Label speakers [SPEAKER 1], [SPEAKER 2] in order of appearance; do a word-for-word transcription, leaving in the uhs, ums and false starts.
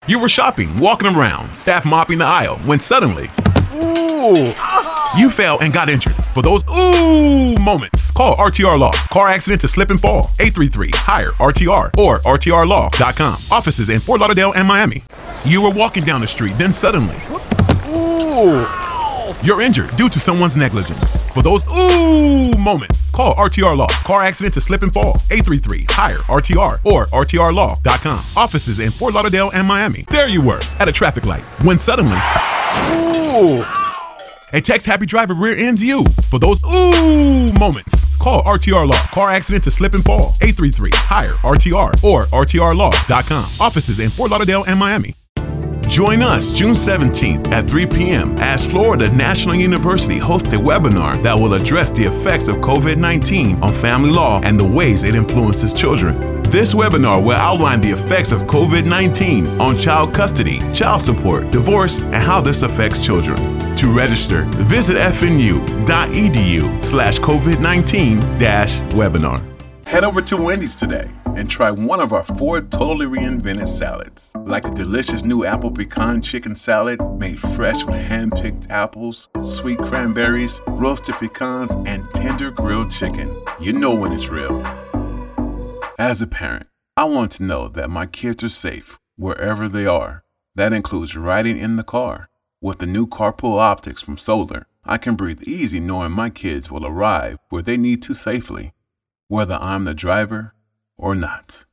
[SPEAKER 1] You were shopping, walking around, staff mopping the aisle, when suddenly, ooh, you fell and got injured. For those ooh moments, call R T R Law. Car accident to slip and fall. eight three three, hire R T R or R T R law dot com. Offices in Fort Lauderdale and Miami. You were walking down the street, then suddenly, ooh, you're injured due to someone's negligence. For those ooh moments, call R T R Law. Car accident to slip and fall. eight three three, hire R T R or R T R law dot com. Offices in Fort Lauderdale and Miami. There you were, at a traffic light, when suddenly, ooh, a text-happy driver rear-ends you. For those ooh moments, call R T R Law. Car accident to slip and fall. eight three three, hire R T R or R T R law dot com. Offices in Fort Lauderdale and Miami. Join us June seventeenth at three p.m. as Florida National University hosts a webinar that will address the effects of COVID nineteen on family law and the ways it influences children. This webinar will outline the effects of COVID nineteen on child custody, child support, divorce, and how this affects children. To register, visit f n u dot e d u slash COVID nineteen dash webinar. Head over to Wendy's today and try one of our four totally reinvented salads, like the delicious new apple pecan chicken salad made fresh with hand-picked apples, sweet cranberries, roasted pecans, and tender grilled chicken. You know when it's real. As a parent, I want to know that my kids are safe wherever they are. That includes riding in the car. With the new carpool optics from Solar, I can breathe easy knowing my kids will arrive where they need to safely, whether I'm the driver or not.